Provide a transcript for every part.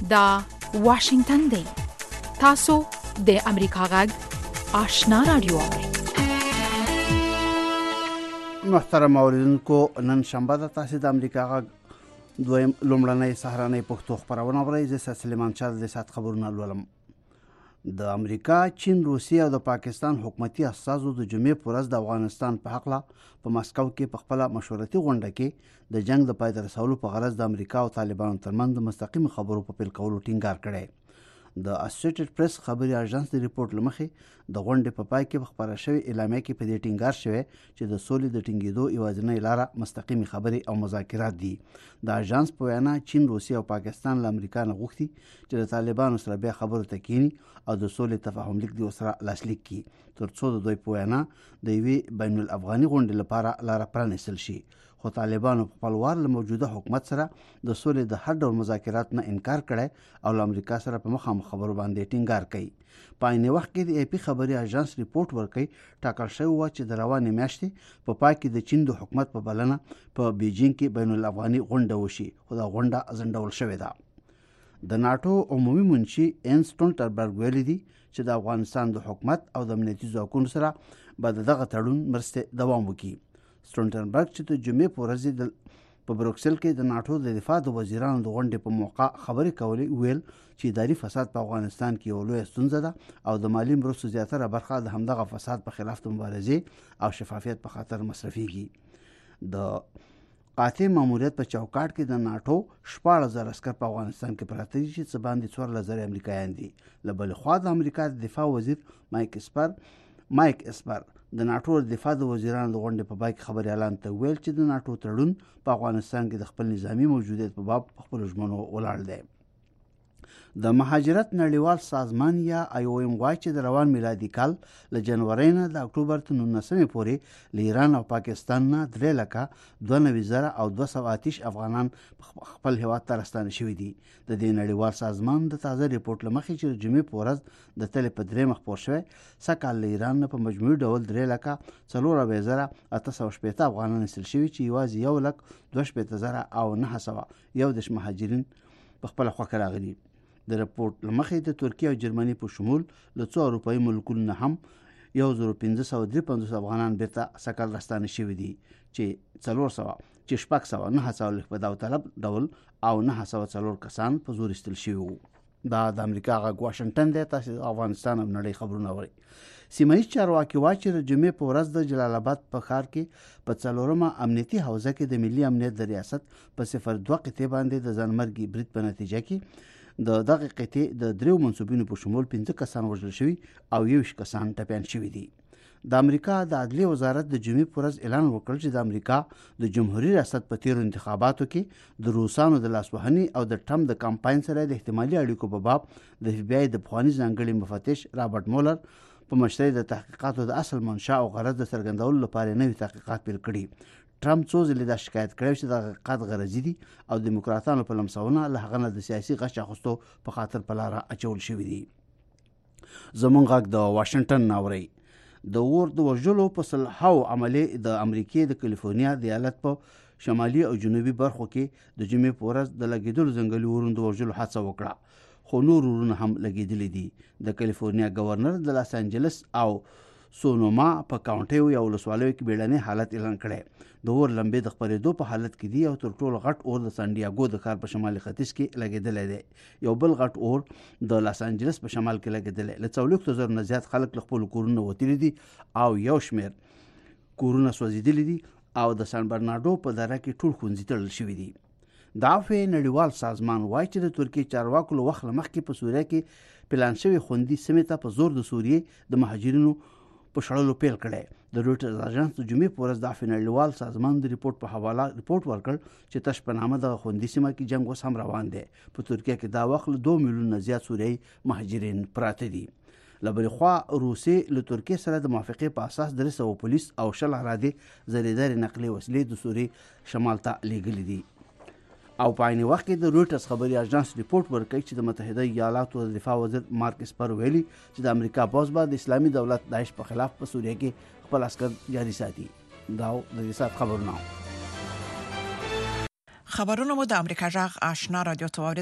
دا واشنگتن دی. تاسو د امریکا غږ آشنا رادیو اورئ. محترم اوریدونکو، نن شنبه ده. تاسو د امریکا غږ دویم لومړنۍ سهارنۍ پښتو خبرونه اورئ. زه سلیمان شاه د سات خبرونه لولم. د امریکا، چین، روسیې او د پاکستان حکومتي اساسو د جمعې په ورځ د افغانستان په حق په مسکو کې په خپل مشورتي غونډه کې د جنگ د پای ته رسولو په غرض د امریکا او طالبانو ترمنځ د مستقیم خبرو په پیل کولو ټینګار کړی. د اسوسییټډ پریس خبري اژانس د ریپورت لمخې د غونډې په پای کې خبره شوې اعلامیه کې په دې ټینګار شوی چې د سولې د ټینګېدو یوازینۍ لاره مستقیمي خبرې او مذاکرات دي. د اژانس په وینا چین، روسیې او پاکستان له امریکا نه غوښتي چې د طالبانو سره بیا خبرو ته کینی او د سولې تفاهم لیک دی سره لاسلیک کړي ترڅو د دوی په وینا د یوې بین الافغاني غونډې لپاره لاره پرانیستل شي. خو طالبانو په خپل وار له موجوده حکومت سره د سولې د هر ډول مذاکرات نه انکار کړی او له امریکا سره په مخامخ خبرو باندې ټینګار کوي. په عین وخت کې د ای پی خبري اژانس ریپورت ورکوي ټاکل شوی و چې د روانې میاشتې په پای کې د چین د حکومت په بلنه په بیجینګ کې بین الافغاني غونډه وشي، خو دا غونډه ځنډول شوې ده. د ناتو عمومي منشي این سټولټنبرګ ویلي دي چې د افغانستان د حکومت او د امنیتي ځواکونو سره به دغه تړون مرستې دوام وکړي. سټولټنبرګ چې د جمعې په ورځ په بروکسل کې د ناتو د دفاع د وزیرانو د غونډې په موقع خبرې کولې، ویل چې اداري فساد په افغانستان کې یو لوی ستونزه ده او د مالی مرستو زیاتره برخه د همدغه فساد په خلاف د مبارزې او شفافیت په خاطر مصرفيږي. د قاطع ماموریت په چوکاټ کې د ناتو 14,000 عسکر په افغانستان کې پراته دي چې څه باندې 14,000 امریکایان دي. له بلې خوا د امریکا د دفاع وزیر مایک اسپر د ناتو د دفاع د وزیرانو د غونډې په پای کې خبري اعلان ته ویل چې د ناتو تړون په افغانستان کې د خپل نظامی موجودیت په باب خپل ژمنو ولاړ دی. د مهاجرت نړیوال سازمان یا IOM وايي چې د روان میلادي کال له جنوري نه د اکتوبر تر 19 پورې له ایران او پاکستان نه 3,92,228 افغانان خپل هیواد ته راستانه شوي دي. د دې نړیوال سازمان د تازه ریپورت لمخې چې د جمعې په ورځ د تلې په 3 خپور شوی سکهال له ایران نه په مجموعي ډول 3,04,880 افغانان ایستل شوي چې یوازې 1,62,911 مهاجرین په خپل خوښه راغلي. د رپورت لمخې د ترکیه او جرمني په شمول له 2 اروپایي ملکونو نه هم 1,553 افغانان بیرته سکهال راستانه شوي دي چې 400 په داوطلب ډول او 904 کسان په زور ایستل شوي وو. دا د امریکا غږ واشنگټن دی. تاسو افغانستان او نړۍ خبرونه اورئ. سیمه‌ییز چارواکي وايي چې د جمعې په ورځ د جلال آباد په ښار کې په 4مه امنیتي حوزه کې د ملي امنیت د ریاست په 02 قطعې باندې د ځانمرګي برید په نتیجه کې دغه قطعې د 3 منصوبینو په شمول 15 کسان وژل شوي او 20 کسان ټپیان شوي دي. د امریکا د عدلیې وزارت د جمعې په ورځ اعلان وکړ چې د امریکا د جمهوریت ریاست په تیرو انتخاباتو کې د روسانو د لاسوهنې او د ټرمپ د کمپاین سره د احتمالي اړیکو په باب د FBI د پخواني ځانګړي مفتش رابرټ مولر په مشرۍ د تحقیقاتو د اصل منشا او غرض د څرګندولو لپاره نوي تحقیقات پیل کړي. ټرمپ څو ځلې دا شکایت کړی چې د تحقیقات غرضي دي او دیموکراتانو په لمسونه له هغه نه د سیاسي غچ اخیستو په خاطر په لاره اچول شوي دي. زموږ غږ د واشنگټن ناوري. د اور د وژلو په سلهاو عملې د امریکای د کالیفورنیا د ایالت په شمالي او جنوبي برخو کې د جمعې په ورځ د لګیدلو ځنګلي اورونو د وژلو هڅه وکړه، خو نور اورونه هم لګیدلي دي. د کالیفورنیا گورنر د لاس انجلس او سونوما په کاونټي یو ولسوالیو کې بیړنی حالت اعلان کړی. د اور لمبې د خپرېدو په حالت کې دي او تر ټولو غټ اور د سان ډیاګو د ښار په شمالي ختیځ کې لګېدلی دی. یو بل غټ اور د لاس انجلس په شمال کې لګېدلی. له 40,000 نه زیات خلک له خپلو کورونو وتلي دي او یو شمېر کورونه سوځېدلي دي او د سان برناډو په دره کې ټول ښوونځي تړل شوي دي. د عفوې نړیوال سازمان وایي چې د ترکیې چارواکو له وخت مخکې په سوریه کې پلان شوی خوندي سیمې ته په زور د سوریې د مهاجرینو په شړلو پیل کړی. د رویټرز اژانس د جمعې په ورځ د عفوې نړیوال سازمان د ریپورت په حواله ریپورت ورکړ چې تش په نامه د خوندي سیمه کې جنگ اوس هم روان دی. په ترکیه کې دا وخت له 2 میلیون زیات سوریایي مهاجرین پراته دي. له بلې خوا روسیې له ترکیې سره د موافقې په اساس 300 پولیس او 60 اراده زریداري نقلي وسلې د سوریې شمال ته لیږلي دي. او په عین وخت کې د رویټرز خبري اژانس ریپورت ورکړي چې د متحده ایالاتو د دفاع وزیر مارک اسپر ویلي چې د امریکا پوځ به د اسلامي دولت داعش په خلاف په سوریه کې خپل عسکر جاري ساتي. دا د دې سات خبرونه مو د امریکا غږ آشنا رادیو ته اوریدل.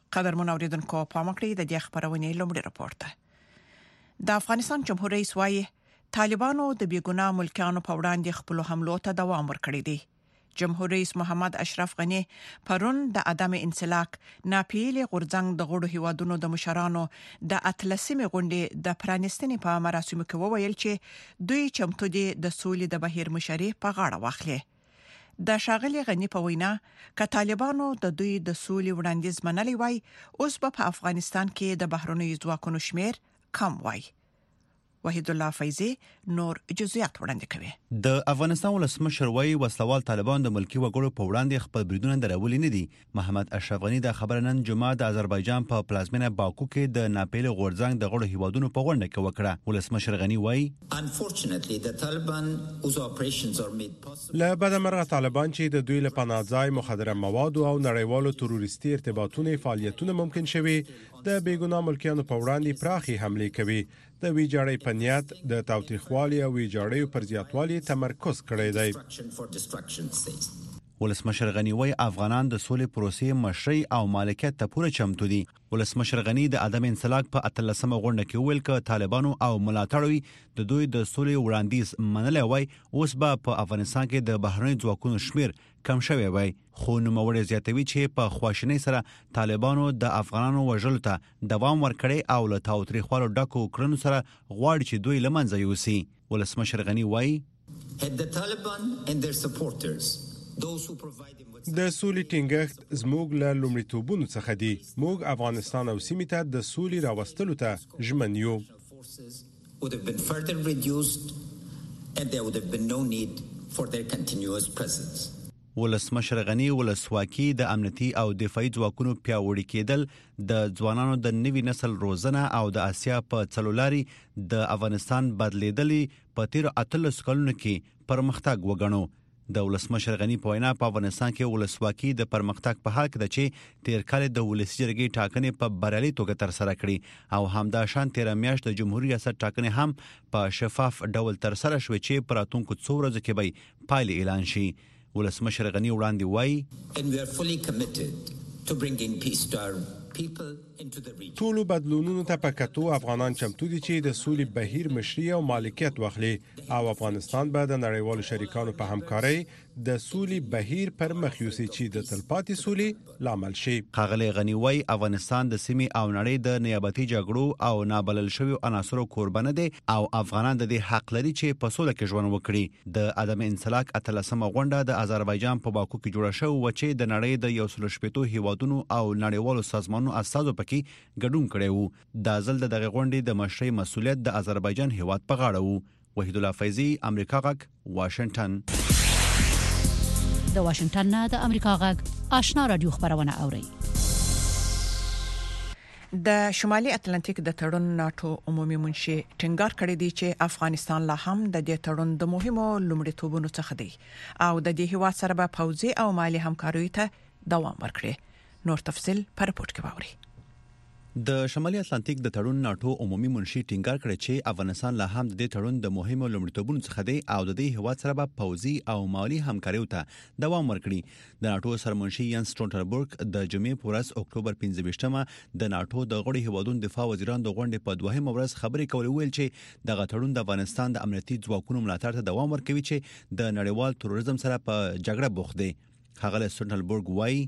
قدرمن اوریدونکو پام کړئ د دې خبرونې لومړی راپورته د افغانستان جمهور رئیس وايي طالبانو د بیګناه ملکیانو په وړاندې خپل حملو ته دوام ورکړی دی. جمهور رئیس محمد اشرف غنی پرون د عدم انسلاک ناپیل غورځنګ د غړو هیوادونو د مشرانو د اتلسمې غونډې د پرانستنې په مراسمو کې وویل چې دوی چمتو دي د سولې د بهیر مشري په غاړه واخلي. د شاغلي غنی په وینا ک طالبانو د دوی د سولې وړاندیز منلي وای اوس په افغانستان کې د بهرنیو ځواکونو شمیر کم وای. وحید الله فیضی نور جزئیات وړاندې کوي. د افغانستان ولسمشر وايي وسلوال طالبان د ملکی وګړو په وړاندې خپل بریدونه درولې نه دي. محمد اشرف غنی د خبر نن جمعه د آذربایجان په پلازمینه باکو کې د ناپیل غورځنګ د غړو هیوادونو په غونډه کې وکړه. ولسمشر غنی وايي له بدمرغه طالبان چې د دوی له پناهځای مخدره مواد او نړیوالو تروریستي ارتباطونو فعالیتونه ممکن شوي د بیګناه ملکیانو په وړاندې پراخي حمله کوي. د ویجاړۍ په نیت د تاوتریخوالي او ویجاړۍ پر زیاتوالي تمرکز کړی دی. ولسمشر غنی وايي افغانان د سولې پروسې مشري او مالکیت ته پوره چمتو دي. ولسمشر غنی د عدم انسلاک په 13مه غونډه کې ویل ک طالبانو او ملاتړوي د دوی د سولې وړاندیز منلای وای اوس به په افغانستان کې د بهرنیو ځواکونو شمیر کم شوی وای. خو نوموړی زیاتوي چې په خواشینۍ سره طالبانو د افغانانو وژلو ته دوام ورکړي او له تاوتریخوالو ډکو کړنو سره غواړي چې دوی له منځه یوسي. ولسمشر غنی وایي د سولې ټینګښت زموږ له لومړیتوبونو څخه دی. موږ افغانستان او سیمې ته د سولې راوستلو ته ژمن یو. ولسمشر غنی ولسواکي د امنیتي او دفاعي ځواکونو پیاوړي کېدل د ځوانانو د نوي نسل روزنه او د آسیا په څلولاري د افغانستان بدلیدلې په تیر 13 کلونو کې پرمختګ وګڼو. د ولسمشر غنی په وینا په افغانستان کې ولسواکي د پرمختګ په حال کې ده چې تیر کال د ولسي جرګې ټاکنې په بریالي توګه تر سره کړي او همدا شان تیر میاشت د جمهوریت ریاست ټاکنې هم په شفاف ډول تر سره شوې چې په راتلونکو څو ورځو کې به پایلې اعلان شي. ولسمشر غنی وړاندې وایي ټولو بدلونونو ته په کتو افغانان چمتو دي چې د سولې بهیر مشري او مالکیت واخلي او افغانستان به د نړیوالو شریکانو په همکارۍ د سولې بهیر پر مخ یوسي چې د تلپاتې سولې لامل شي. ښاغلی غنی وايي افغانستان د سیمې او نړۍ د نیابتي جګړو او نابلل شویو عناصرو کوربانه دي او افغانان د دې حق لري چې په سوله کې ژوند وکړي. د عدم انسلاک 13مه غونډه د آذربایجان په باکو کې جوړه شوې و چې د نړۍ د 180 هیوادونو او نړیوالو سازمانونو استازو پکې ګډون کړی وو. د ځل دغه غونډې د مشرۍ مسؤلیت د آذربایجان هیواد په غاړه وو. وحید الله فیضی امریکا غږ واشنگټن. د واشنگټن نه د امریکا غږ آشنا رادیو خبرونه اوري. د شمالي اتلانتیک د تړون ناتو عمومي منشي ټینګار کړی دی چې افغانستان لا هم د دې تړون د مهمو لومړیتوبونو څخه دی او د دې هیواد سره به پوځي او مالی همکارۍ ته دوام ورکړي. نور تفصيل پر رپورت کې باوري. د شمالي اتلانتیک د تړون ناتو عمومي منشي ټینګار کړی چې افغانستان لا هم د دې تړون د مهمو لومړیتوبونو څخه دی او د دې هیواد سره به پوځي او مالی همکارۍ ته دوام ورکړي. د ناتو سرمنشي ینس سټولټنبرګ د جمعې په ورځ اکتوبر 15مه د ناتو د غړي هیوادونو دفاع وزیران د غونډې په دوهمه ورځ خبرې کولې ویل چې دغه تړون د افغانستان د امنیتي ځواکونو ملاتړ ته دوام ورکوي چې د نړیوال تروریزم سره په جګړه بوخت دي. ښاغلی سټولټنبرګ وایي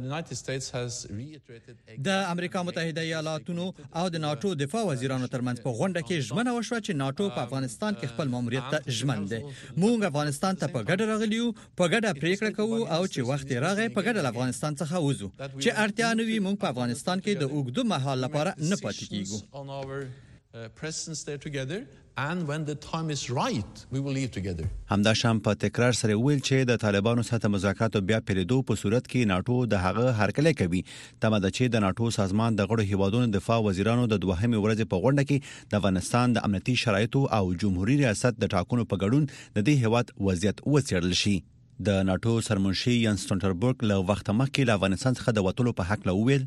د امریکا متحده ایالاتونو او د ناتو دفاع وزیرانو ترمنځ په غونډه کې ژمنه وشوه چې ناتو په افغانستان کې خپل ماموریت ته ژمن دی. موږ افغانستان ته په ګډه راغلیو، په ګډه پریکړه کوو او چې وخت راغی په ګډه افغانستان څخه وځو. چې اړتیا نه وي موږ په افغانستان کې د اوږده مهال لپاره نه پاتې کیږو. And when the time is right, we will leave together. همدا شام په تکرار سره ویل چې د طالبانو سره مذاکرات بیا پیریدو په صورت کې ناتو د هغه هرکلی کوي. تمه ده چې د ناتو سازمان د غړو هیوادونو دفاع وزیرانو د دوهمې ورځې په غونډه کې د افغانستان د امنیتي شرایطو او جمهوریت ریاست د ټاکنو په ګډون د دې هیواد وضعیت وڅېړل شي. د ناتو سرمنشي ینس سټولټنبرګ له وخت مخکې له افغانستان څخه د وټولو په حق لویل.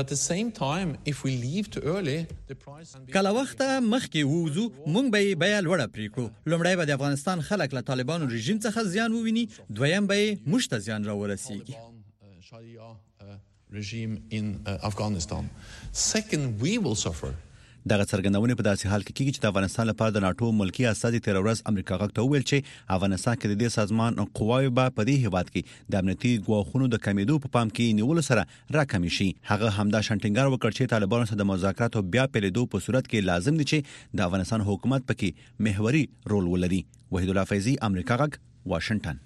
کله وخت مخکې ووزو مونږ به بیا لوړه پریکړو. لومړی به د افغانستان خلک له طالبانو رژیم څخه زیان وویني، دویم به موږ ته زیان راورسیږي. regime in Afghanistan. Second, we will suffer. دغه څرګندونه په داسې حال کې کیږي چې د افغانستان لپاره د ناتو ملکی اساسي تیر ورځ امریکا غږ ته ویل چې افغانستان کې د دې سازمان قواوی به په دې هیواد کې د امنیتي ګواښونو د کمیدو په پام کې نیول سره راکمې شي. هغه همدا شنټینګار وکړ چې طالبانو سره د مذاکراتو بیا پیلېدو په صورت کې لازم دي چې د افغانستان حکومت پکې محوري رول ولري. وحید الله فیضی، امریکا غږ، واشنگټن.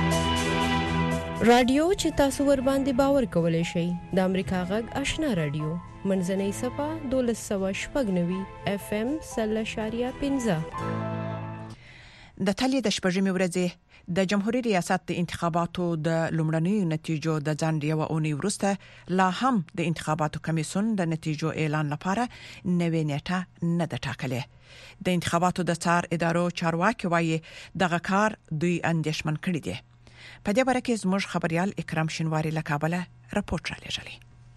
رادیو چې تاسو ور باندې باور کولای شئ د امریکا غږ آشنا رادیو منځنۍ صفه 1290 FM 0.15 د تلې د شپږمې ورځې د جمهوریت ریاست د انتخاباتو د لومړنیو نتیجو د ځان یو اونۍ وروسته لا هم د انتخاباتو کمیسیون د نتیجو اعلان لپاره نوې نیټه نه ده ټاکلې. د انتخاباتو د څار ادارو چارواکي وایي دغه کار دوی اندېښمن کړی دی. په دې باره کې زموږ خبريال اکرام شینواری له کابل راپورټ را لېږلی.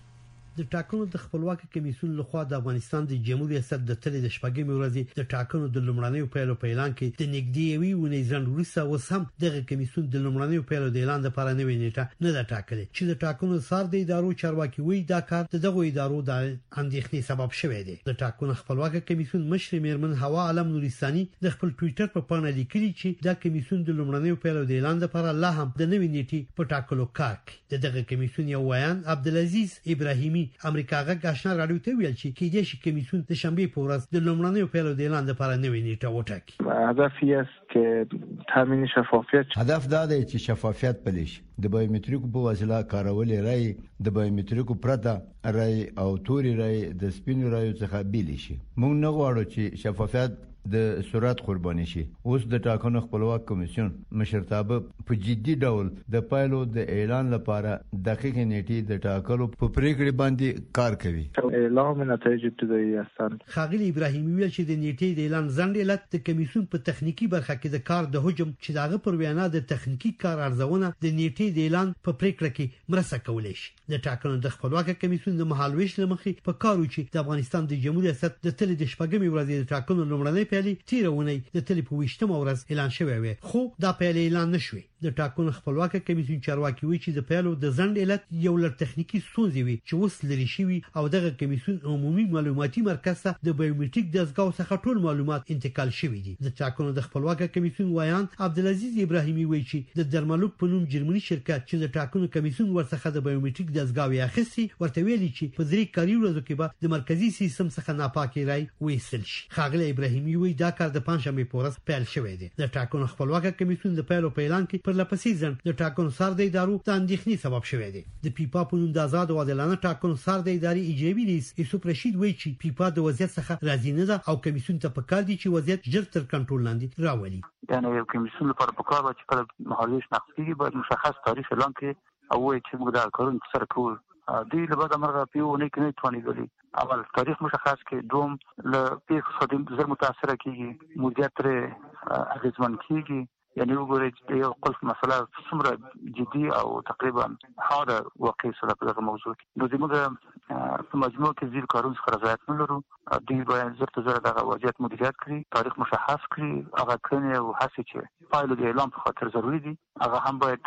د ټاکنو د خپلواکي کمیسیون لخوا د افغانستان د جمهوریت ریاست د تلې د شپږمې ورځې د ټاکنو د لومړنیو پیلو په اعلان کې د نږدې یوې ونې ځنډ وروسته وسم دغه کمیسیون د لومړنیو پیلو د اعلان لپاره نوې نیټه نه ده ټاکلې چې د ټاکنو سار د ادارو چارواکي وایي دا کار دغه ادارو د اندېښنې سبب شوی دی. د ټاکنو خپلواکي کمیسیون مشر میرمن هوا عالم نورستاني د خپل ټوئیټر په پاڼه لیکلي چې دا کمیسیون د لومړنیو پیلو د اعلان لپاره لا هم د نوې نیټې په ټاکلو کار کوي. دغه کمیسیون یو ویان عبدالعزیز ابراهیمي امریکا غږ آشنا رادیو ته ویل چې کېدې شي کمیسیون د شنبه په ورځ د لومړنیو پیلو د اعلان لپاره نوې نیټه وټاکي. هدف یې است که تامین شفافیت هدف دا دی چې شفافیت پلی شي. د بایومټریکو په وسیله کارول رای د بایومټریکو پرته رای او توري رای د سپینو رایو څخه بیل شي. موږ نه غواړو چې شفافیت د سرعت قرباني شي. اوس د ټاکنو خپلواک کمیسیون مشرتابه په جدي ډول د پایلو د اعلان لپاره دقیق نیټې د ټاکلو په پریکړې باندې کار کوي. اعلان نتایج ابتدایي هستند. خاغلی ابراهیمي ویل چې د نیټې د اعلان ځنډ علت د کمیسیون په تخنیکی برخه کې د کار د حجم چې داغه پر وینا د تخنیکی کار ارزونه د نیټې د اعلان په پریکړه کې مرسته کولای شي. د ټاکنو د خپلواک کمیسیون د مهالويش لمخې په کارو چې د افغانستان د جمهوریت ریاست د تلې د شپږمې ورځې د ټاکنو لومړنۍ پیلي تیرونه د تلې په 20مه ورځ اعلان شوی و، خو دا پیلې اعلان نشوي. د ټاکنو خپلواک کمیسیون چارواکي وی چې د پیلو د ځنډ علت یو لړ تخنیکی ستونزې وي چې اوس لري شوی او دغه کمیسیون عمومي معلوماتي مرکز ته د بایومټریک دستګاو څخه ټول معلومات انتقال شوی دي. د ټاکنو د خپلواک کمیسیون ویان عبدالعزیز ابراهیمي وی چې د درملوک په نوم جرمني شرکت چې د ټاکنو کمیسیون ورڅخه د بایومټریک دستګاو یې اخیستي ورته ویلي چې په 3 کاري ورځو کې به د مرکزی سیستم څخه ناپاکي رای وېستل شي. خاغلی ابراهیمي وی دا کار د پنځمې په ورځ پیل شوی دی. د ټاکنو خپلواک کمیسیون د پیلو په اعلان کې پر لپسې ځنډ د ټاکنو سار د ادارو د اندېښنې سبب شوی دی. د پیپا په نوم د آزاد او عادلانه ټاکنو سار د ادارې اجرایي رئیس یوسف رشید وایي چې پیپا د وضعیت څخه راضي نه ده او کمیسیون ته پکار دي چې وضعیت ژر تر کنټرول لاندې راولي. یعنی یو کمیسیون لپاره پکار و چې کله مهالويش نقض کیږي باید مشخص تاریخ اعلان کړي او وایي چې موږ دا کارونه سره کوو. دی له بعد مرغه پیونه کې نه توانېدلی اول تاریخ مشخص کې دوم له پیښو سره زر متاثر کیږي مدیریت تر اغیزمن کیږي. یعنی وګورئ چې یو قلف مسله څومره جدي او تقریبا حاده واقع سره په دغه موضوع کې نو زموږ په مجموع کې زیر کارون څخه رضایت نه لرو. دوی باید زر ته زر دغه وضعیت مدیریت کړي، تاریخ مشخص کړي، هغه کړنې او هڅې چې پایلو د اعلان په خاطر ضروري دي هغه هم باید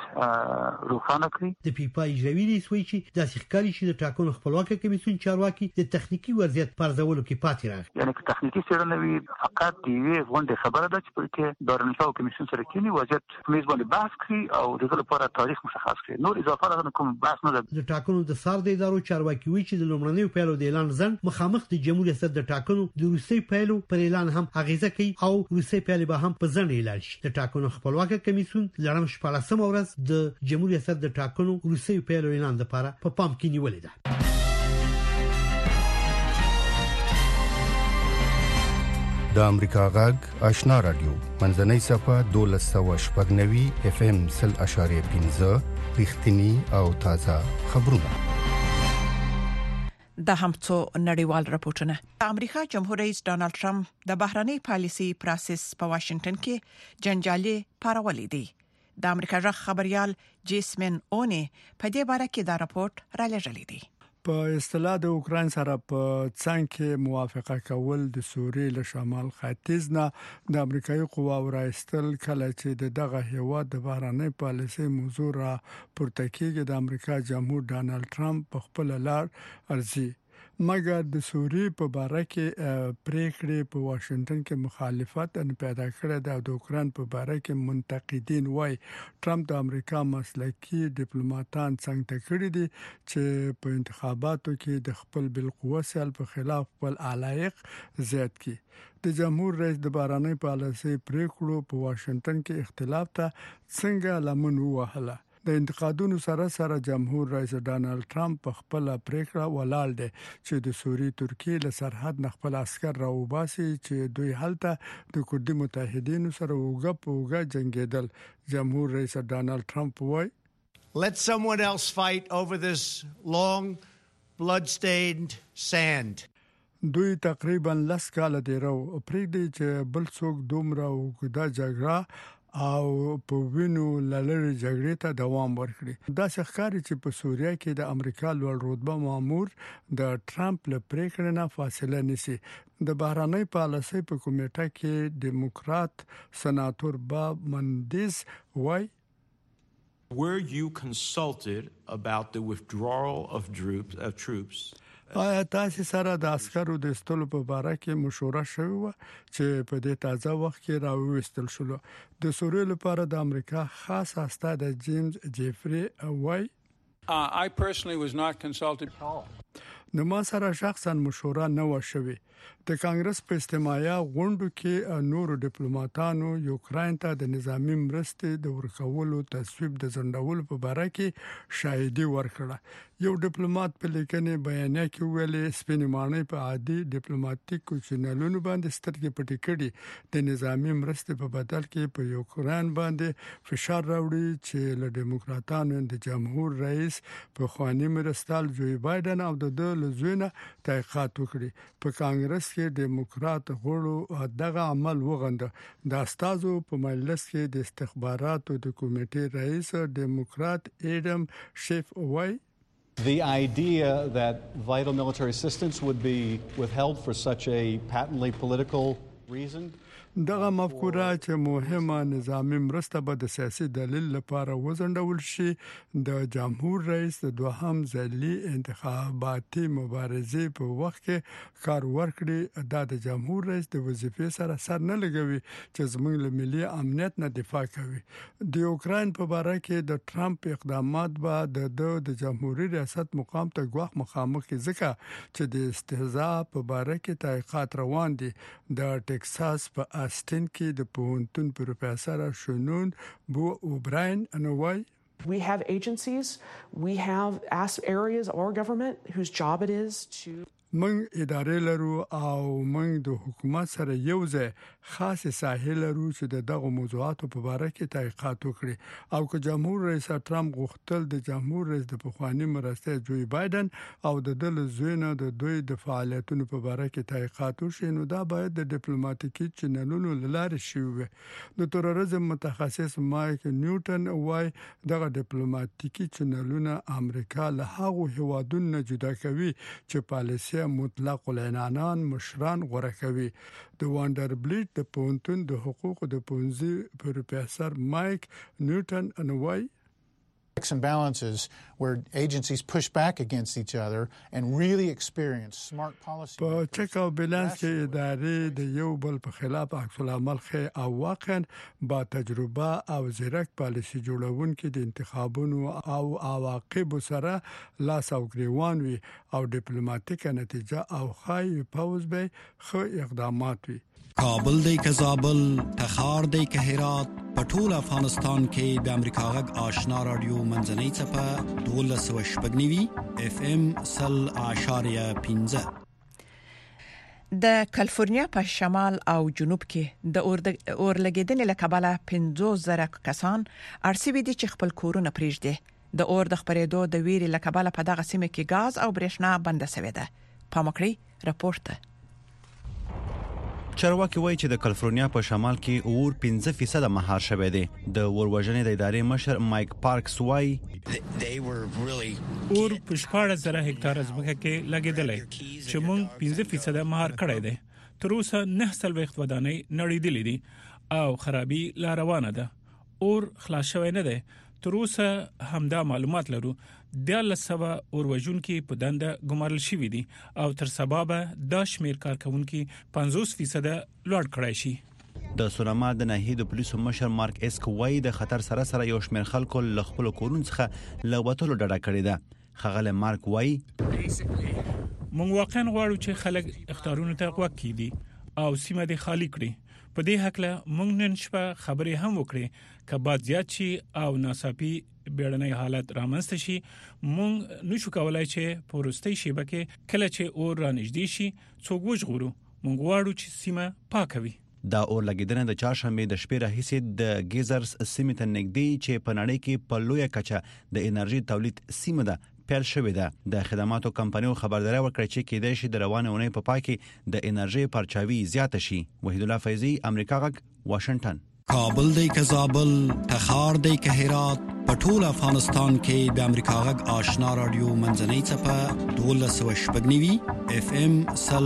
روښانه کړي. د پیپا اجرایي رئیس وایي چې د ښکاری چې د ټاکنو خپلواک کمیسیون چارواکي د تخنیکی وضعیت پرځولو کې پاتې راغلي. یعنی که تخنیکی څېړنه وي فقط د یوې غونډې خبره ده چې په کې دارالانشا کمیسیون سره کینی وضعیت میز باندې بحث کړي او دغه لپاره تاریخ مشخص کړي. نور اضافه راغلی کوم بحث نه ده. د ټاکنو د سار د ادارو چارواکي وایي چې د لومړنیو پیلو د اعلان ځنډ مخامخ د جمهوریت ریاست د ټاکنو د روسي پیلو پر اعلان هم اغیزه کوي او روسي پیلې به هم په ځنډ اعلان شي. د ټاکنو خپلواک کمیسیون لړم 14 ورځ د جمهوریت ریاست د ټاکنو روسي پیلو اعلان لپاره په پام کې نیولې ده. د امریکا غږ آشنا رادیو منځنۍ صفه 1290 FM 0.15 رښتینی او تازه خبرونه. د همڅو نړیوال راپورټونه. امریکا جمهور رئیس ډانلډ ټرمپ د بهرنۍ پالیسي پروسس په واشنگټن کې جنجالي پارولې دي. د امریکا ژغ خبريال جیسمن اونی په دې باره کې دا راپورټ را لېږلی دی. په اصطلاح د اوکرين سره په څنګ کې موافقه کول د سوریې له شمال ختیځ نه د امریکایي قواو راستل کله چې دغه هیواد د بهراني پالیسي موضوع را پورته کېږي د امریکا جمهور ډانلډ ټرمپ په خپل لار ارزي مګر د سوریې په باره کې پریکړې په واشنگټن کې مخالفت ان پیدا کړې د اوکران په باره کې منتقدین وای ټرمپ د امریکا مسلکي ډیپلوماټان څنګه کړی دي چې په انتخاباتو کې د خپل بالقوه سیال په خلاف خپل علایق زیات کړي د جمهور رئیس د بهراني پالیسي پریکړو په واشنگټن کې اختلاف ته څنګه لمن وهله د انتقادونو سره جمهور رئیس ډانلډ ټرمپ په خپل پریکړه ولاړ دی چې د سوریې ترکیه له سرحد نه خپل عسكر راوباسي چې دوی هلته د کوردي متحدینو سره وګه جنگیدل جمهور رئیس ډانلډ ټرمپ وایي Let someone else fight over this long blood-stained sand. دوی تقریبا 10 کال دی راو پرېږدي چې بل څوک دومره وګدا جګړه او په وینو لړۍ جګړې ته دوام ورکړي دا ښکاري چې په سوریه کې د امریکا لوړ رتبه مامور د ټرمپ له پریکړې نه فاصله نیسي د بهراني پالیسي په کمیټه کې ډیموکرات سناتور باب مندیز وای Were you consulted about the withdrawal of troops? آیا تاسو سره د عسکرو د استلو په اړه کې مشوره شوه چې په دې تازه وخت کې راوېستل شول د سوریې لپاره د امریکا خاص استاد جیمز جیفری وای I personally was not consulted at all. نو ما سره شخصا مشوره نه و شوې د کانګرس په استماعي غونډو کې نور ډیپلوماټانو یوکرين ته د نظامی مرستې د ورکولو تصویب د ځندول په اړه کې شاهدي ورکړه یو ډیپلوماټ په لیکنې بیان کې ویلي سپینمانه په عادي ډیپلوماټیکو چینلونو باندې سترګې پټې کړي د نظامی مرستې په بدل کې په یوکرين باندې فشار راوړي چې له ډیموکراتانو د جمهور رئیس په خواني مرستال جوی بایدن او د لزوینه تحقیقات وکړي په کانګرس کې ډیموکرات غړو دغه عمل وغنده د استازو په مجلس کې د استخباراتو د کمیټې رئیس ډیموکرات ایډم شیف وای The idea that vital military assistance would be withheld for such a patently political reason دغه مفکوره چې مهمه نظامی مرسته به د سیاسي دلیل لپاره وزندول شي د جمهور رئیس د دوهم ځلي انتخاباتي مبارزې په وخت کې کار ورکړي د جمهور رئیس د وظیفې سره سر نه لګوي چې زموږ له ملي امنیت نه دفاع کوي د یوکرين په اړه کې د ټرمپ اقدامات به د جمهوریت ریاست مقام ته غوښ مخامخ ځکه چې د استهزاء په اړه کې تحقیقات روان دي د ټکساس په استن کې د پوهنتون پروفیسور شونون بو اوبراین انوای We have agencies, we have areas of our government whose job it is to موږ ادارې لرو او موږ د حکومت سره یو ځای خاص ساحل لرو چې دغه موضوعاتو په اړه کې تحقیقات وکړي او که جمهور رئیس ټرمپ غوښتل د جمهور رئیس د پخوانی مرستې جوی بایدن او د دل زوینه د دوی د فعالیتونو په اړه کې تحقیقات وشي نو دا باید د ډیپلوماټیکي چینلونو لاره شي د تروریزم متخصص مایک نیوټن وای دغه ډیپلوماټیکي چینلونه امریکا له هغو هوادونو جدا کوي چې پالیسي مطلق العنان مشران غوړه کوي د وانډربلیټ د پونتون د حقوقو د پونځي پروفیسور مایک نیوټن انوای checks and balances where agencies push back against each other and really experience smart policy. په چک او بیلانس کې ادارې د یو بل په خلاف عکس العمل خې او واقعا با تجربه او زیرک پالیسي جوړون کې د انتخابونو او عواقب سره لاس او ګریوان وي او ډیپلوماټیک نتیجه او خای پاوز به خو اقدامات وي کابل دی که زابل تخار دی که هرات پټول افغانستان کې د امریکا غږ آشنا رادیو منځنۍ چپه 1290 اف ام 0.15 د کالیفورنیا په شمال او جنوب کې د اورلګیدنې له کبله 50,000 کسان ارسي دي چې خپل کورونه پریږدي د اور د خبرېدو د ویري له کبله په دغه سیمه کې غاز او برېښنا بند شوې ده پامکړی راپورټ چارواکي وایي چې د کالیفورنیا په شمال کې اور 15% مهار شوی دی. د وروژنې د ادارې مشر مایک پارکس وایي اور په 14,000 هکتار ځمکه کې لګیدلې چې موږ 15% مهار کړی دی. تر اوسه 9 ودانۍ نړیدلې دي او خرابي لا روانه ده. اور خلاص شوی نه دی. تر اوسه همدا معلومات لرو. د لسبه اوروژونکو په دنده ګمارل شوې دي او تر سبا به د شمیر کارکونکو 50% لوړ کړای شي. د سوناما د ناحیې د پولیسو مشر مارک اسکوای د خطر سره یو شمیر خلکو له خپل کورونو څخه لوټلو ډډه کړې ده. خغل مارک وای مونږ واقعا غواړو چې خلک اختیارونو ته غوږ کړي او سیمه دې خالی کړي. په دې حق له مونږ نن شپه خبرې هم وکړې کبا زیات شي او ناڅاپي بیړنی حالت رامنځته شي. مونږ نشو کولای چې پورستي شبکه کله چې اور رانږدې شي څوک وژغورو. مونږ غواړو چې سیمه پاکه وي. دا اور لګیدنه د چهارشنبه د شپې راهیسې د گیزرز سیمه ته نږدې چې په نړۍ کې په لویه کچه د انرژي تولید سیمه ده پیل شوې ده. د خدماتو کمپنیو خبرداري ورکړه چې کېدای شي د روانه اونۍ په پای کې د انرژي پرچاوي زیات شي. وحید الله فیضی، امریکا غږ، واشنگټن. کابل دی که زابل، تخار دی که هرات، په ټول افغانستان کې د امریکا غږ آشنا رادیو منځنۍ څپه 1290 اف ام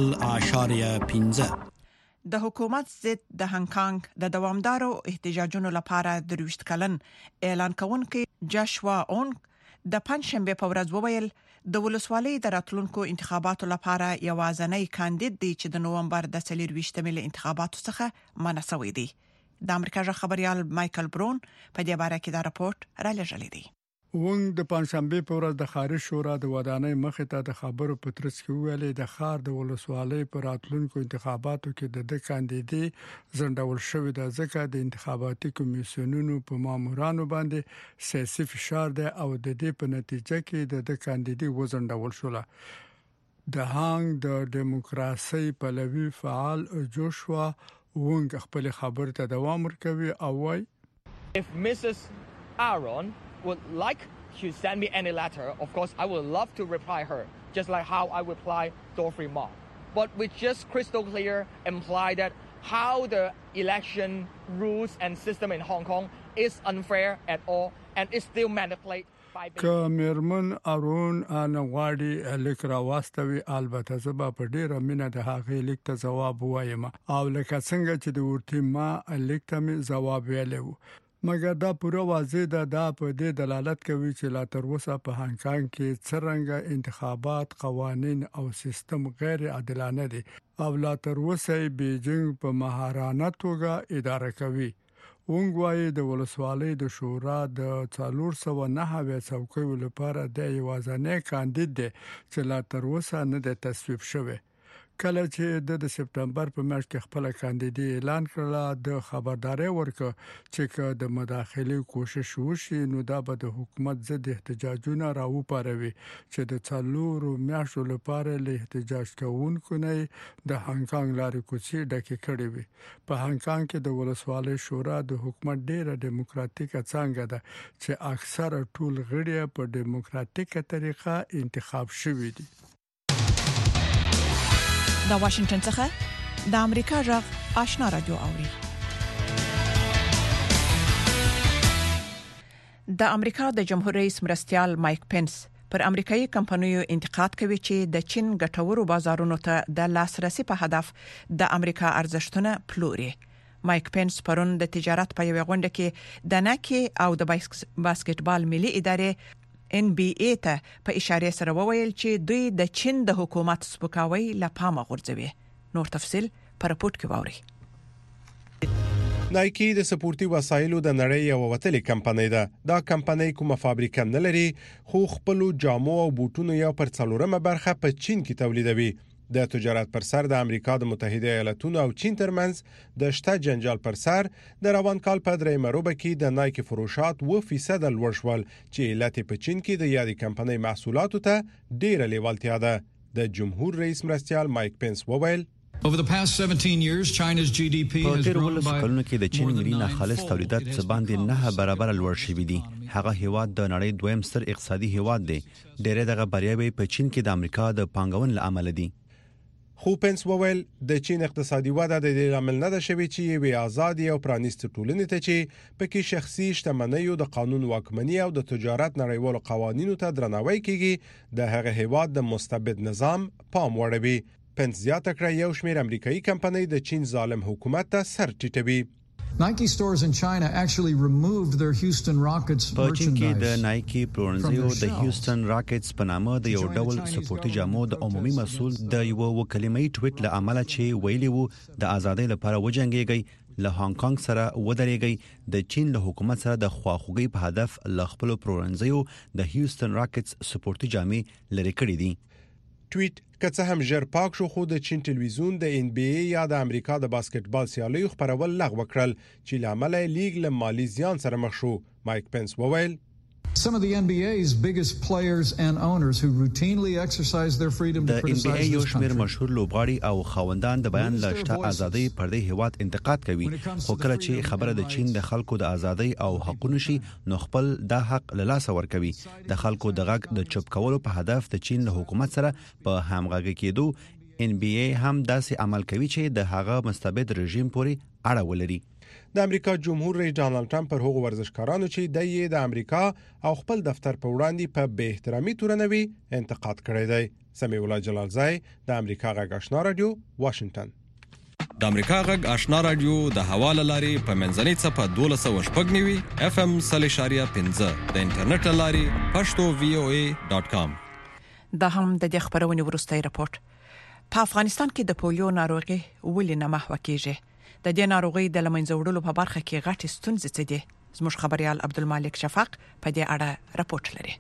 0.15. د حکومت ضد د هانګ کانګ د دوامدارو احتجاجونو لپاره د 20 کلن اعلان کوونکي جاشوا اون د پنځشنبه په ورځ وویل د ولسوالۍ د راتلونکو انتخاباتو لپاره یوازینی کاندید دی چې د نوومبر د 24 ملي انتخاباتو څخه مناسوي دی. د امریکا ژغ خبريال مايكل برون په دې باره کې دا راپورټ را لېږلی دی. وونګ د پنځشنبه په ورځ د خارج شورا د ودانۍ مخې ته د خبرو په ترڅ کې ویلي د خار د ولسوالۍ پر راتلونکو انتخاباتو کې د کاندیدي زندول شوې د ځکه د انتخاباتي کمیسیونونو په مامورانو باندې سیاسي فشار دی او د دې په نتیجه کې د کاندیدي وزندول شول. د هانګ د دیموکراسي پلوي فعال جوشوا وونګ خپل خبرې ته دوام ورکوي او وايي If Mrs. Aaron would like to send me any letter, of course I would love to reply her, just like how I reply Dorothy Ma. But we just crystal clear imply that how the election rules and system in Hong Kong is unfair at all and is still manipulated. که مېرمن ارون انغواړي لیک راوستوي البته زبا په ډیره مینه د هغې لیک ته ځواب وایم او لکه څنګه چې د ورته ما لیک ته مې ځواب ویلو مګر دا پوره واضح ده په دې دلالت کوي چې لا تر اوسه په هانګ کانګ کې څرنګه انتخابات قوانين او سیستم غیر عادلانه دي او لا تر اوسه بیجینګ په مهارانه توګه اداره کوي. وونګوای د ولسوالۍ د شورا د 409 څوکیو لپاره د یوازینی کاندید دی چې لا تر اوسه نه د تصویب شوی. کله چې د سپتمبر په میاشت کې خپل کاندیدي اعلان کړل د خبرداري ورکړه چې د مداخلي کوشش وشي نو دا به د حکومت ضد احتجاجونه راوپاروي چې د 4 میاشتو لپاره له احتجاج کوونکو نه د هانګ کانګ لارې کوڅې ډکې کړې وي. په هانګ کانګ کې د ولسوالۍ شورا د حکومت ډیره دیموکراتیکه څنګه ده چې اکثره ټول غړي په دیموکراتیکه طریقه انتخاب شوي دي. د واشنگټن څخه د امریکا ژغ آشنا رادیو اوري. د امریکا د جمهور رئیس مرستيال مایک پنس پر امریکایي کمپنیو انتقاد کوي چې د چین ګټورو بازارونو ته د لاسرسي په هدف د امریکا ارزښتونه پلوري. مایک پنس پرون د تجارت په یوه غونډه کې د ناکي او د باسکټبال ملي ادارې NBA ته په اشاره سره وویل چې دوی د چین د حکومت سپکاوي لپاره غورځوي. نور تفصيل پر راپورټ کې واوري. نایکی د سپورتي وسایلو د نړۍ یو وتلې کمپنۍ ده. دا کمپنۍ کومه فابریکه نه لري خو خپل جامو او بوټونو یو پر 4 برخه په چین کې تولیدوي. د تجارت پر سر د امریکا د متحده ایالاتونو او چین ترمنځ د شته جنجال پر سر د روان کال په درې مروبه کې د نایکی فروشات 2% لوړ شول چې علت په چین کې د یادې کمپنۍ محصولاتو ته ډیره لیوالتیا ده. د جمهور رئیس مرستيال مایک پنس وویل Over the past 17 years, China's GDP has grown by کلونو کې د چین ملي ناخالص تولیدات څخه باندې 9 برابر لوړ شوي دي. هغه هیواد د نړۍ دویم ستر اقتصادي هیواد دی. ډېر دغه بریاوې په چین کې د امریکا د پانګون لامل دي. خو پنس وویل د چین اقتصادي وده د دې عمل نه ده شوی چې وی آزادي او پرانیست ټولنې ته چې پکې شخصي شتمنۍ او د قانون واکمنۍ او د تجارت نړیوالو قوانینو ته درناوی کیږي د هغه هیواد د مستبد نظام پام وړوي. پنس زیاته کړه یو شمېر امریکایي کمپنۍ د چین ظالم حکومت ته سر ټیټوي. Nike stores in China actually removed their Houston Rockets merchandise. په چین کې د نایکی پلورنځیو د هیوستن راکټس په نامه د یو ډول سپورتي جامو د عمومي مسول د یو وکلمي ټویټ له عمله چې ویلي وو د ازادۍ لپاره وجنګيږي له هانګ کانګ سره ودرېږي د چین له حکومت سره د خواخوږي په هدف ل خپل پلورنځیو د هیوستن راکټس سپورتي جامې لري کړې دي. ټویټ که هم ژر پاک شو خو د چین ټلویزیون د NBA یا د امریکا د باسکټبال سیالیو خبرول لغوه کړل چې لامل لیګ له مالی زیان سره مخ شو. مایک پنس وویل Some of the NBA's biggest players and owners who routinely exercise their freedom to criticize the NBA یو this شمېر country. مشهور لوبغاړي او خاوندان د بیان لشته ازادۍ پر دې هیواد انتقاد کوي خو کله چې خبره د چین د خلکو د ازادۍ او حقوقو شي نو خپل د حق له لاسه ورکوي. د خلکو د غږ د چوپ کولو په هدف د چین له حکومت سره په همغږي کېدو NBA هم داسې عمل کوي چې د هغه مستبد رژیم پورې اړه ولري. د امریکا جمهور رئیس ډانلډ ټرمپ پر هغو ورزشکارانو چې د امریکا او خپل دفتر په وړاندې په بے احترامي تورنوي انتقاد کړی دی. سمیع الله جلالزای د امریکا غږ آشنا رادیو واشنگټن. د امریکا غږ آشنا رادیو د حواله لاري په منځنۍ صفه 1290 FM 3.15 د انټرنیټ لاري pashto.voa.com. دا هم د دې خبرونې ورستۍ راپورټ. په افغانستان کې د پولیو ناروغي ولې نه محو کیږي؟ د دې ناروغي د لمنځه وړلو په برخه کې غټ ستونزې څه دي؟ زموږ خبريال عبدالمالک شفق په دې اړه راپورټ لري.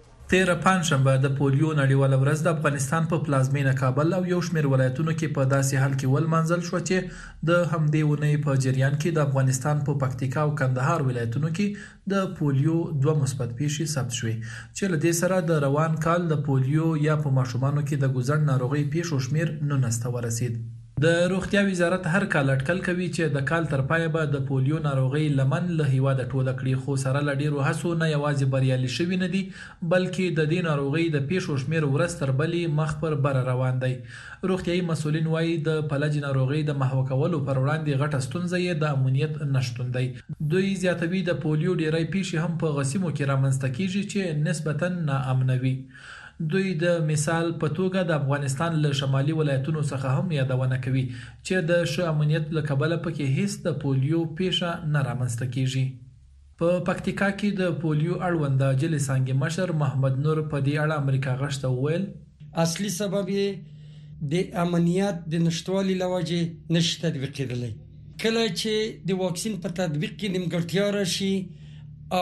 13 پنځشنبه د پولیو نړیواله ورځ د افغانستان په پلازمینه کابل او یو شمېر ولایتونو کې په داسې حال کې ولمنځل شو چې د همدې ونې په جریان کې د افغانستان په پکتیکا او کندهار ولایتونو کې د پولیو 2 مثبت پیښې ثبت شوې چې له دې سره د روان کال د پولیو یا په ماشومانو کې د ګوزن ناروغي پیښو شمیر 19 ورسید. د روغتیا وزارت هر کال اټکل کوي چې د کال تر پایه به د پولیو ناروغي لمن له هیواده ټوله کړي خو سره لډیرو هڅو نه یوازې بریالي شوي نه دي بلکې د دې ناروغي د پیښو شمیر ورځ تر بلې مخ پر بر روان دی. روغتیايي مسولین وایي د فلج ناروغي د محو کولو پر وړاندې غټه ستونزه یې د امنیت نشټون دی. دوی زیاتوي د پولیو ډیری پیښې هم په غسیمو کې رامنځته کیږي چې نسبتا ناامنوي. دوی د مثال په توګه د افغانستان له شمالي ولایتونو څخه هم یادونه کوي چې د ښه امنیت له کبله پکې هیڅ د پولیو پیښه نه رامنځته کیږي. په پکتیکا کې د پولیو اړوند جلي څانګې مشر محمد نور په دې اړه امریکا غږ ته وویل اصلي سبب یې د امنیت د نشټوالي لوجه نشي تطبیق کېدلی. کله چې د واکسین په تطبیق کې نیمګړتیا راشي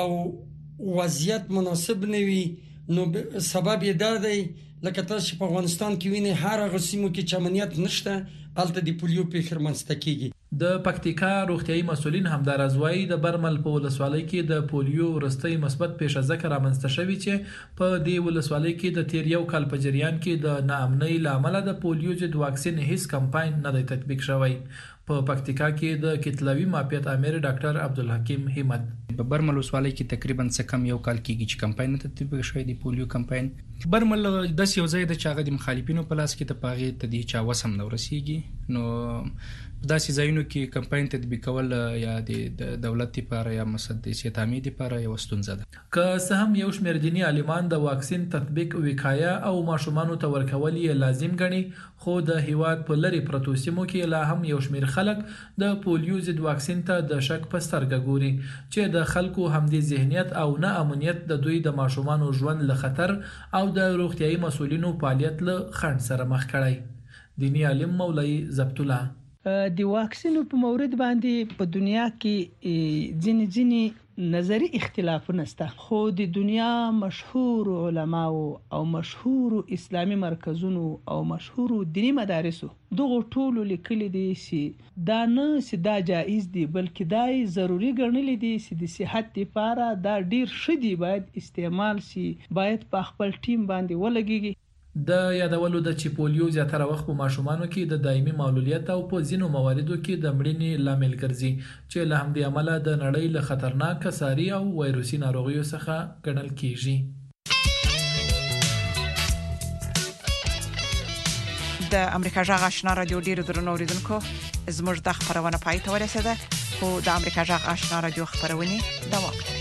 او وضعیت مناسب نه وي نو سبب یې دا دی لکه تاسو په افغانستان کې وینئ هر هغه سیمو کې چې امنیت نشته هلته د پولیو پیښې رامنځته کیږي. د پکتیکا روغتیايي مسولین همدار ازوای د برمل په ولسوالۍ کې د پولیو ورستۍ مثبت پیښه ذکر رامنځته شوی چې په دې ولسوالۍ کې د تیر یو کال په جریان کې د ناامنۍ لامل د پولیو ضد واکسین هیڅ کمپاین نه دی تطبیق شوی. په پکتیکا کې د کتلوي ماپیت امیر ډاکټر عبدالحکیم همت په برمل ولسوالۍ کې تقریبا څه کم یو کال کېږي چې کمپاین تطبیق شوی دی پولیو کمپاین. برمل د یو ځای د چاغه د مخالفینو په لاس کې د پاغې ته دی چا وسم نو رسیږي نو داسې ځایونو کې کمپاین تطبیق کول یا د دولت لپاره یا مسدسیت امید لپاره یو ستونزه ده. که څه هم یو شمېر دیني عالمان د واکسین تطبیق وکایه او ماشومانو ته ورکول یې لازم ګڼي خو د هیواد په لری پروتو سیمو کې لا هم یو شمېر خلک د پولیو ضد واکسین ته د شک په سترګه ګوري چې د خلکو همدې ذهنیت او نه امنیت د دوی د ماشومانو ژوند له خطر او د روغتیايي مسولینو فعالیت له خنډ سره مخ کړي. دینی عالم مولوی ضبط الله د واکسینو په مورد باندې په دنیا کې ځینې نظری اختلافونه شته خو د دنیا مشهور علماو او مشهور اسلامی مرکزونو او مشهور دینی مدارسو دغه ټولو لیکلي دي چې دا نه چې دا جایز دي بلکې دا ضروری ګڼل دي چې د صحت لپاره دا ډیر ښه دي باید استعمال شي باید په خپل ټیم باندې ولګيږي. د یادولو د چې پولیو زیاتره وخت په ماشومانو کې د دایمي معلولیت او په ځینو مواردو کې د مړینې لامل ګرځي چې له همدې امله د نړۍ له خطرناک ساري او وایروسي ناروغیو څخه ګڼل کیږي. د امریکا جغ آشنا رادیو ډیرو درنو اوریدونکو زموږ د خبرونه پای ته ورسیده خو د امریکا جغ آشنا رادیو خبرونه دوام لري.